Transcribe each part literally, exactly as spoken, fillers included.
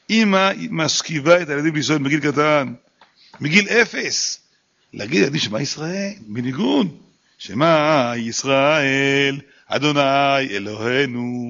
אמא משכיבה את הילדים לישון בגיל קטן, מגיל אפס. להגיד ילדים שמע ישראל, בניגון. שמע ישראל, אדוני אלוהינו,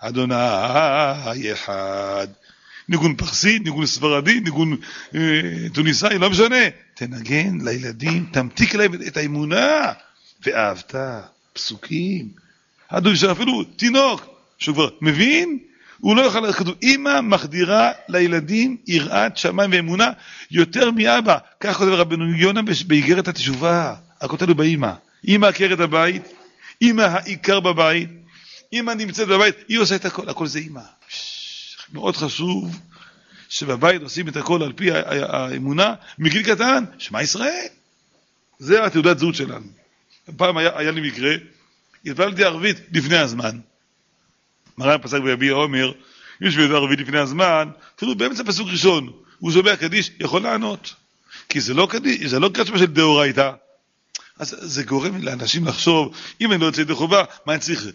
אדוני אחד. ניגון פרסי, ניגון ספרדי, ניגון אה, טוניסאי, לא משנה. תנגן לילדים, תמתיק להם את האמונה. ואהבת, פסוקים. אדוני שאפילו תינוק, שהוא כבר מבין, הוא לא יוכל לכתוב. אמא מחדירה לילדים יראת שמיים ואמונה יותר מאבא. כך כותב רבנו יונה באיגרת התשובה. הכותב הוא באמא. אמא עקרת הבית, אמא העיקר בבית, אמא נמצאת בבית, היא עושה את הכל, הכל זה אמא. מאוד חשוב שבבית עושים את הכל על פי האמונה, מגיל קטן, שמע ישראל. זה התעודת זהות שלנו. פעם היה, היה לי מקרה, התפללתי ערבית לפני הזמן. מרן פסק ביביע אומר, אם יש בידי ערבית לפני הזמן, אפילו באמצע פסוק ראשון, הוא שומע קדיש, יכול לענות. כי זה לא קדיש, זה לא קדיש של דאורייתא. אז זה גורם לאנשים לחשוב, אם אני לא יוצא ידי חובה, מה אני צריך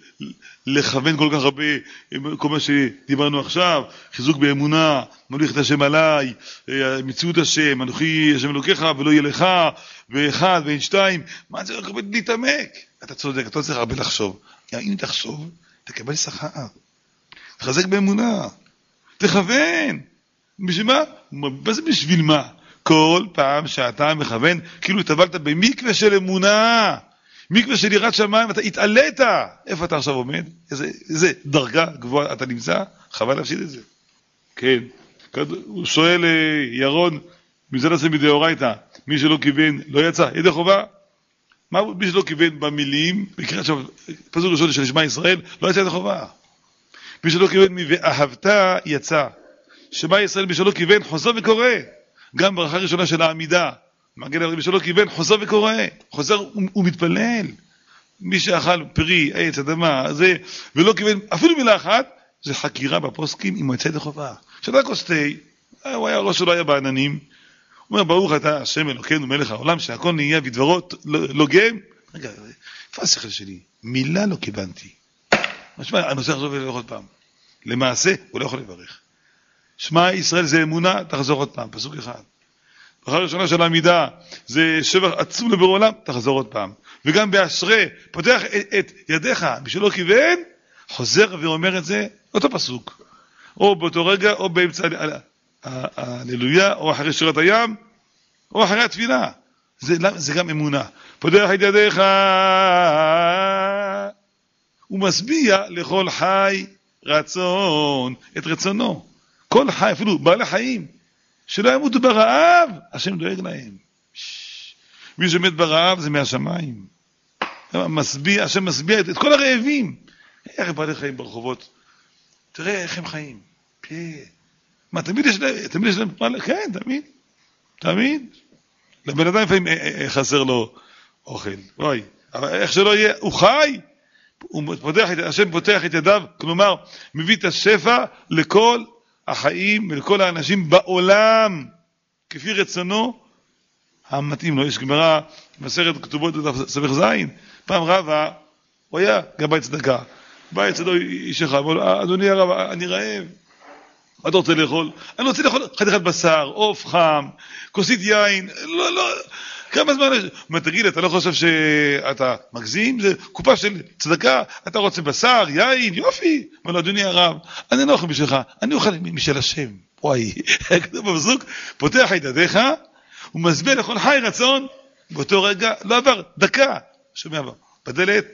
לכוון כל כך הרבה, כל מה שדיברנו עכשיו, חיזוק באמונה, מוליך את השם עליי, מציאות השם, אנוכי השם אלוקיך ולא יהיה לך, ואחד ואין שתיים, מה אני צריך הרבה להתעמק? אתה צודק, אתה צריך הרבה לחשוב. אם תחשוב, תקבל שכר. תחזק באמונה. תכוון. בשביל מה? מה זה בשביל מה? כל פעם שאתה מכוון, כאילו התאבלת במקווה של אמונה, מקווה של יראת שמיים, אתה התעלית. איפה אתה עכשיו עומד? איזה, איזה דרגה גבוהה אתה נמצא? חבל להפסיד את זה. כן. הוא שואל ירון, מזה נעשה מדאורייתא, מי שלא כיוון לא יצא, ידי חובה? מה מי שלא כיוון במילים, בקריאת עכשיו, פסוק ראשון של שמע ישראל, לא יצא ידי חובה. מי שלא כיוון מ"ואהבת" יצא. שמע ישראל מי שלא כיוון חוזר וקורא. גם ברכה ראשונה של העמידה, מגן הרבי שלו כיוון, חוזר וקורא, חוזר ומתפלל. מי שאכל פרי, עץ, אדמה, זה, ולא כיוון, אפילו מילה אחת, זה חקירה בפוסקים עם מועצת החובה. שאתה כוסטי, הוא היה ראש שלו היה בעננים, הוא אומר, ברוך אתה, השם אלוקינו מלך העולם, שהכל נהיה בדברות לוגם. רגע, איפה השכל שלי? מילה לא כיוונתי. משמע, הנושא עכשיו ולך עוד פעם. למעשה, הוא לא יכול לברך. שמע ישראל זה אמונה, תחזור עוד פעם, פסוק אחד. ברכה ראשונה של העמידה, זה שבח עצום לבורא עולם, תחזור עוד פעם. וגם באשרי, פותח את, את ידיך, בשלו כיוון, חוזר ואומר את זה, אותו פסוק. או באותו רגע, או באמצע ההללויה, או אחרי שירת הים, או אחרי התפילה. זה, זה גם אמונה. פותח את ידיך, הוא משביע לכל חי רצון, את רצונו. כל חי, אפילו בעלי חיים, שלא ימותו ברעב, השם דואג להם. מי שמת ברעב זה מהשמיים. משביע, השם משביע את, את כל הרעבים. איך בעלי חיים ברחובות? תראה איך הם חיים. פה. מה, תמיד יש להם, תמיד יש להם, כן, תמיד. תמיד. לבן אדם לפעמים חסר לו אוכל. וואי. אבל איך שלא יהיה, הוא חי. הוא פותח, השם פותח את ידיו, כלומר, מביא את השפע לכל החיים ולכל האנשים בעולם, כפי רצונו המתאים לו. יש גמרא, מסכת כתובות סבך זין, פעם רבא, הוא היה גם בית צדקה, בא אצלו איש אחד, אדוני הרב, אני רעב, מה אתה רוצה לאכול? אני רוצה לאכול חתיכת בשר, עוף חם, כוסית יין, לא, לא, כמה זמן יש? מה תגיד, אתה לא חושב שאתה מגזים? זה קופה של צדקה, אתה רוצה בשר, יין, יופי. אומר לו, אדוני הרב, אני לא אוכל בשבילך, אני אוכל משל השם. וואי, כתוב בפסוק, פותח את ידיך, הוא מסביר לכל חי רצון, באותו רגע, לא עבר, דקה, שומע בא, בדלת,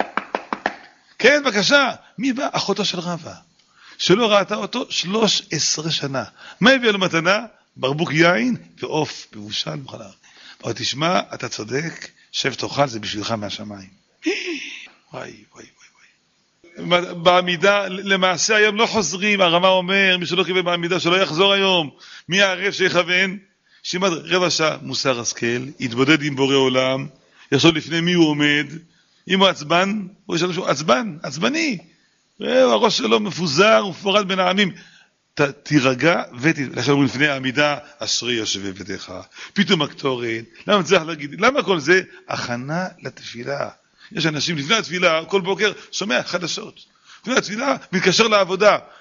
כן, בבקשה, מי בא? אחותו של רבא, שלא ראתה אותו שלוש עשרה שנה. מה הביא לו מתנה? ברבוק יין ועוף, מבושל מוכנה. אבל תשמע, אתה צודק, שב תאכל, זה בשבילך מהשמיים. וואי, וואי, וואי. בעמידה, למעשה היום לא חוזרים, הרמה אומר, מי שלא קיבל בעמידה, שלא יחזור היום. מי הערב שיכוון? שימד רבע שעה, מוסר השכל, יתבודד עם בורא עולם, יחשוב לפני מי הוא עומד, אם הוא עצבן, הוא יש לנו עצבן, עצבני. הראש שלו מפוזר ומפורד בין העמים. תירגע ותלכו לפני העמידה, אשרי יושבי ביתך. פתאום הקטורת, למה צריך להגיד? למה כל זה? הכנה לתפילה. יש אנשים לפני התפילה, כל בוקר שומע חדשות. לפני התפילה מתקשר לעבודה.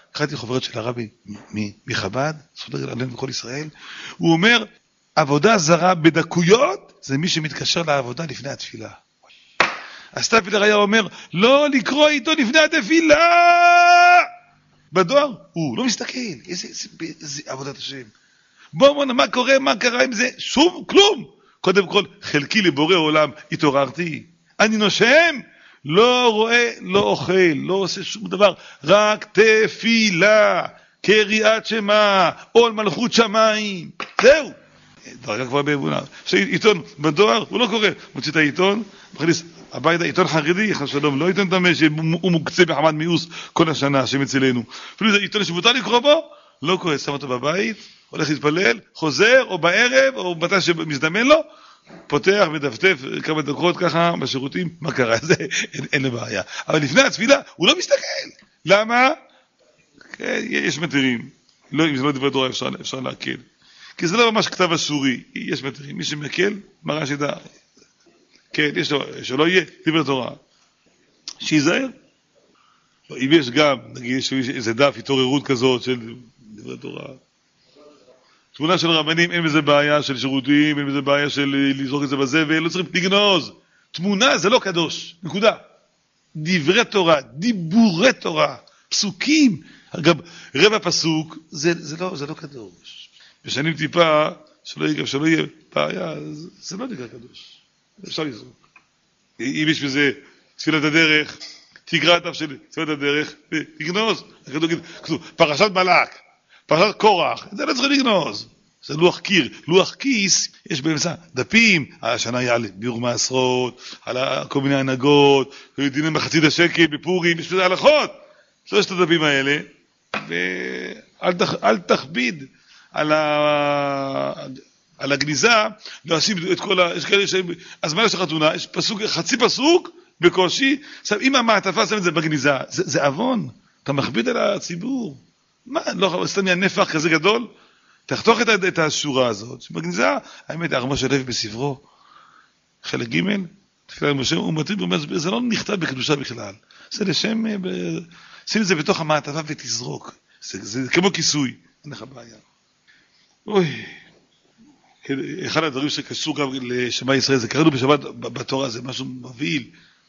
קראתי חוברת של הרבי מחב"ד, זכות עלינו בכל ישראל, הוא אומר, עבודה זרה בדקויות, זה מי שמתקשר לעבודה לפני התפילה. הסתיו פילר היה אומר, לא לקרוא איתו לפני התפילה! בדואר, הוא לא מסתכל, איזה, איזה, איזה עבודת השם. בואו בואו, מה קורה, מה קרה עם זה? שום, כלום. קודם כל, חלקי לבורא עולם, התעוררתי. אני נושם, לא רואה, לא אוכל, לא עושה שום דבר, רק תפילה, קריאת שמע, עול מלכות שמיים. זהו. דרגה כבר באמונה. עיתון בדואר, הוא לא קורא. מוציא את העיתון, מכניס הביתה, עיתון חרדי, חס ושלום, לא עיתון תמה שהוא מוקצה בחמד מיאוס כל השנה, השם אצלנו. אפילו זה עיתון שמותר לקרוא בו, לא קורא, שם אותו בבית, הולך להתפלל, חוזר, או בערב, או מתי שמזדמן לו, פותח, מדפדף, כמה דקות ככה, בשירותים, מה קרה? זה, אין, אין לבעיה. אבל לפני התפילה, הוא לא מסתכל. למה? כן, יש מתירים. לא, אם זה לא דברי תורה, אפשר, אפשר להקל. כי זה לא ממש כתב אסורי, יש מתירים. מי שמקל, מראה שידע. כן, יש לו, שלא יהיה דברי תורה. שיזהר. אם יש גם, נגיד, יש איזה דף, התעוררות כזאת של דברי תורה. תמונה של רבנים, אין בזה בעיה של שירותים, אין בזה בעיה של לזרוק את זה בזבל, לא צריכים לגנוז. תמונה זה לא קדוש, נקודה. דברי תורה, דיבורי תורה, פסוקים. אגב, רבע פסוק, זה, זה, לא, זה לא קדוש. בשנים טיפה, שלא יהיה, שלא יהיה בעיה, זה, זה לא נקרא קדוש. אפשר לזרוק. אם יש בזה תפילת הדרך, תקרא את אף של תפילת הדרך, תגנוז. כתוב, פרשת בלק. פרשת קורח, זה לא צריך לגנוז. זה לוח קיר. לוח כיס, יש באמצע דפים, השנה היה על ביאור מעשרות, על כל מיני הנהגות, דינים בחצי השקל, בפורים, יש בזה הלכות. שלושת הדפים האלה, ואל תכביד על, ה... על הגניזה, להשים את כל ה... יש כאלה שהם... אז מה יש לחתונה? יש פסוק, חצי פסוק, בקושי, עכשיו, אם המעטפה שם את זה בגניזה, זה, זה אבון, אתה מכביד על הציבור. מה, לא סתם מהנפח כזה גדול? תחתוך את, את השורה הזאת, שבגניזה, האמת, הרב משה לוי בספרו, חלק ג' תפילה למשה, הוא מתאים, הוא אומר, זה לא נכתב בקדושה בכלל, זה לשם, ב... שים את זה בתוך המעטפה ותזרוק, זה, זה כמו כיסוי, אין לך בעיה. אוי, אחד הדברים שקשור גם לשמע ישראל, זה קראנו בשבת בתורה, זה משהו מבהיל.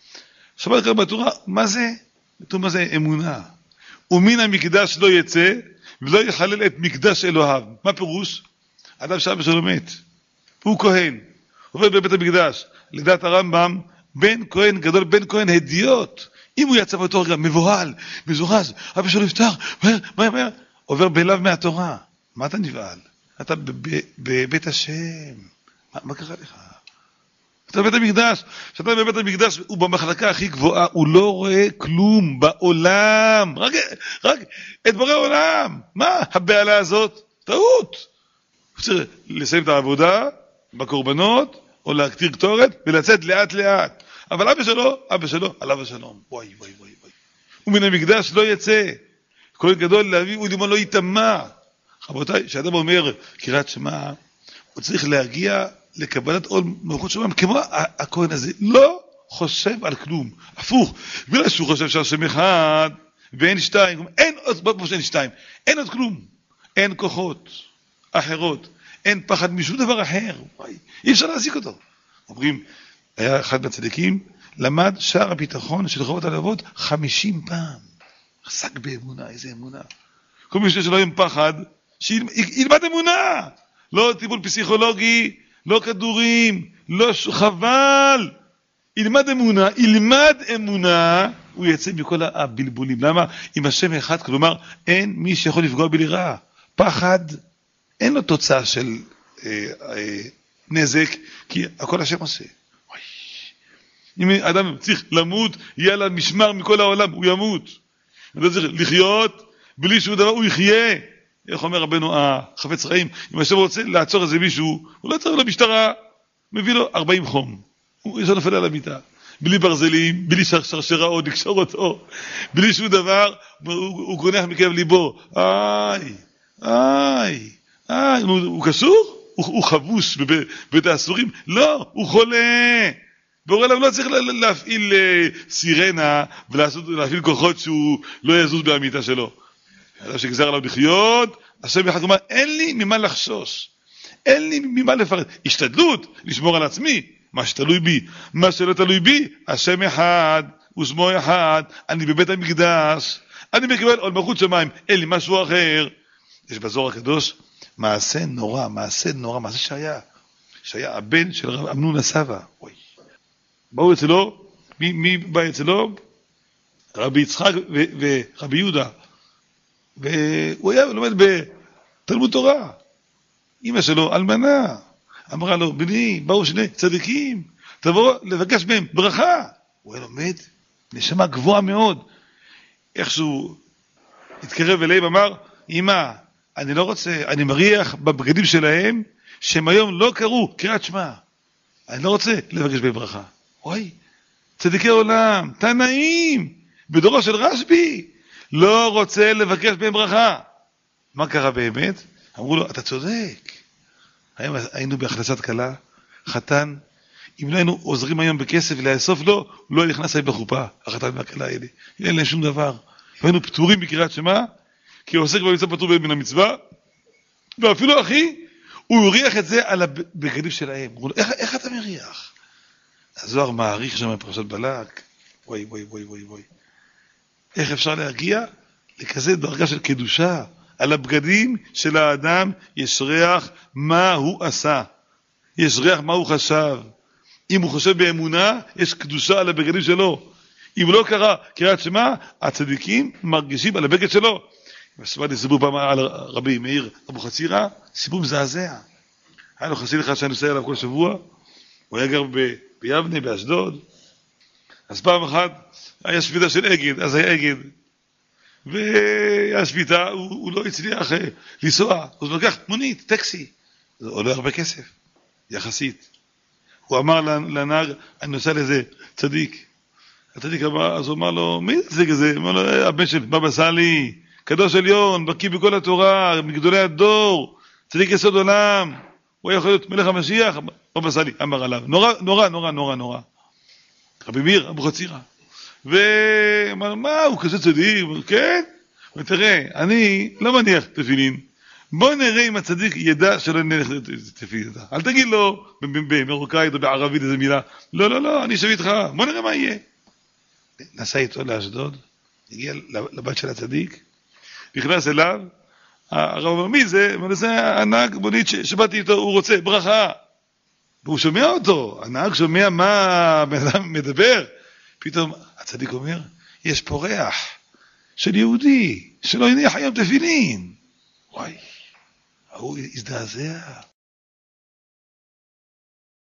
שבת קראנו בתורה, מה זה? בתורה מה זה? אמונה. ומן המקדש לא יצא, ולא יחלל את מקדש אלוהיו. מה פירוש? אדם שאבא שלו מת. הוא כהן. עובד בבית המקדש. לדעת הרמב"ם, בן כהן גדול, בן כהן הדיוט. אם הוא יצא באותו רגע, מבוהל, מזורז, אבא שלו יפתח, מהר, מהר, מהר, עובר בלב מהתורה. מה אתה נבהל? אתה בבית השם. מה, מה קרה לך? אתה בבית המקדש. כשאתה בבית המקדש, הוא במחלקה הכי גבוהה, הוא לא רואה כלום בעולם. רק, רק את בורא עולם. מה הבעלה הזאת? טעות. הוא צריך לסיים את העבודה בקורבנות, או להקטיר קטורת, ולצאת לאט לאט. אבל אבא שלו, אבא שלו, עליו השלום. וואי, וואי, וואי, וואי. ומן המקדש לא יצא. כל גדול להביא, הוא לימון לא יתאמה. רבותיי, כשאדם אומר קריאת שמע, הוא צריך להגיע לקבלת עול מלכות שמיים, כמו הכהן הזה, לא חושב על כלום. הפוך, בגלל שהוא חושב שהשם אחד, ואין שתיים, אין עוד, בוא שאין שתיים, אין עוד כלום. אין כוחות אחרות, אין פחד משום דבר אחר. וואי, אי אפשר להזיק אותו. אומרים, היה אחד מהצדיקים, למד שער הביטחון של רחובות הלבבות חמישים פעם. עסק באמונה, איזה אמונה. כל מי שלא יהיה פחד, שילמד אמונה. לא טיפול פסיכולוגי, לא כדורים, לא חבל. ילמד אמונה, ילמד אמונה, הוא יצא מכל הבלבולים. למה? אם השם אחד, כלומר, אין מי שיכול לפגוע בלי רע. פחד, אין לו תוצאה של אה, אה, נזק, כי הכל השם עושה. וואי. אם אדם צריך למות, יהיה לה משמר מכל העולם, הוא ימות. הוא לא צריך לחיות, בלי שהוא דבר, הוא יחיה. איך אומר רבנו החפץ חיים, אם השם רוצה לעצור איזה מישהו, הוא לא צריך לו משטרה, מביא לו ארבעים חום. הוא יש לו נפל על המיטה. בלי ברזלים, בלי שרשראות, לקשור אותו, בלי שום דבר, הוא, הוא גונח מכאב ליבו. איי, איי, איי, הוא, הוא קשור? הוא, הוא חבוש בבית, בבית האסורים? לא, הוא חולה. בורא עולם לא צריך להפעיל סירנה ולהפעיל כוחות שהוא לא יזוז בהמיטה שלו. אדם שגזר עליו לחיות, השם אחד אומר, אין לי ממה לחשוש, אין לי ממה לפרט. השתדלות, לשמור על עצמי, מה שתלוי בי, מה שלא תלוי בי, השם אחד, ושמו אחד, אני בבית המקדש, אני מקבל עוד מלכות שמיים, אין לי משהו אחר. יש בזוהר הקדוש, מעשה נורא, מעשה נורא, מעשה שהיה, שהיה הבן של רב אמנון הסבא. אוי. באו אצלו, מי, מי בא אצלו? רבי יצחק ו- ורבי יהודה. והוא היה לומד בתלמוד תורה. אמא שלו, אלמנה, אמרה לו, בני, באו שני צדיקים, תבוא לבקש מהם ברכה. הוא היה לומד, נשמה גבוהה מאוד. איכשהו התקרב אליהם, אמר, אמא, אני לא רוצה, אני מריח בבגדים שלהם, שהם היום לא קראו קריאת שמע. אני לא רוצה לבקש בהם ברכה. אוי, צדיקי עולם, תנאים, בדורו של רשב"י, לא רוצה לבקש בהם ברכה. מה קרה באמת? אמרו לו, אתה צודק. היום היינו בהכנסת כלה, חתן, אם לא היינו עוזרים היום בכסף לאסוף לו, הוא לא נכנס היום בחופה, החתן והכלה האלה. אין להם שום דבר. היינו פטורים בקריאת שמע, כי הוא עוסק במצווה פטור מן המצווה, ואפילו אחי, הוא הריח את זה על הבגדים שלהם. אמרו לו, איך, איך אתה מריח? הזוהר מעריך שם בפרשת בלק. וואי, וואי, וואי, וואי, וואי. איך אפשר להגיע לכזה דרגה של קדושה? על הבגדים של האדם יש ריח מה הוא עשה. יש ריח מה הוא חשב. אם הוא חושב באמונה, יש קדושה על הבגדים שלו. אם לא קרא קריאת שמע, הצדיקים מרגישים על הבגד שלו. שמעתי סיפור פעם על רבי מאיר אבוחצירא, סיפור מזעזע. היה לו חסיד אחד שאני נוסע עליו כל שבוע, הוא היה גר ב- ביבנה, באשדוד. אז פעם אחת היה שביתה של אגד, אז היה אגד. והיה שביתה, הוא, הוא לא הצליח לנסוע, אז הוא לקח מונית, טקסי. זה עולה הרבה כסף, יחסית. הוא אמר לנהג, אני נוסע לזה צדיק. הצדיק אמר, אז הוא אמר לו, מי זה זה כזה? אמר לו, הבן של בבא סאלי, קדוש עליון, בקיא בכל התורה, מגדולי הדור, צדיק יסוד עולם, הוא יכול להיות מלך המשיח, בבא סאלי אמר עליו, נורא, נורא, נורא, נורא, נורא. רבי מאיר אבוחצירא. ואמר, מה, הוא כזה צדיק? כן? ותראה, אני לא מניח תפילין. בוא נראה אם הצדיק ידע שלא נניח תפילין. אל תגיד לו במרוקאית או בערבית איזה מילה. לא, לא, לא, אני אשב איתך. בוא נראה מה יהיה. נסע איתו לאשדוד, הגיע לבית של הצדיק, נכנס אליו, הרב אומר, מי זה? זה הנהג מונית שבאתי איתו, הוא רוצה ברכה. והוא שומע אותו, הנהג שומע מה הבן אדם מדבר. פתאום הצדיק אומר, יש פה ריח של יהודי, שלא הניח היום תפילין. וואי, הוא הזדעזע.